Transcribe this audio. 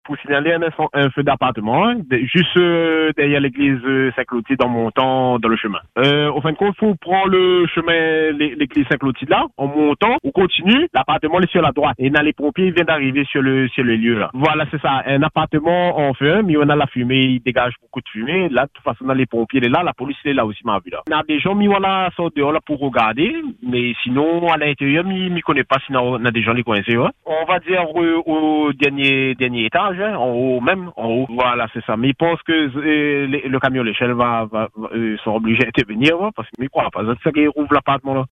pour signaler un feu d'appartement, hein, juste derrière l'église Saint-Clotilde en montant dans le chemin. Au fin de compte, faut prendre le chemin, l'église Saint-Clotilde là, en montant, on continue, l'appartement est sur la droite. Et là, les pompiers viennent d'arriver sur le lieu là. Voilà, c'est ça, un appartement en feu, mais on a la fumée, il dégage beaucoup de fumée. Là, de toute façon, dans les pompiers, là, la police est là aussi, m'a vu là. On a des gens mis voilà, sortent dehors là pour regarder, mais sinon, à l'intérieur, m'y connaît pas, sinon, on a des gens les coincés, ouais. On va dire au dernier étage, hein, en haut même, en haut. Voilà, c'est ça. Mais ils pensent que le camion l'échelle va sont obligés d'intervenir, ouais, parce qu'ils ne croient pas. C'est ça qui rouvre l'appartement là.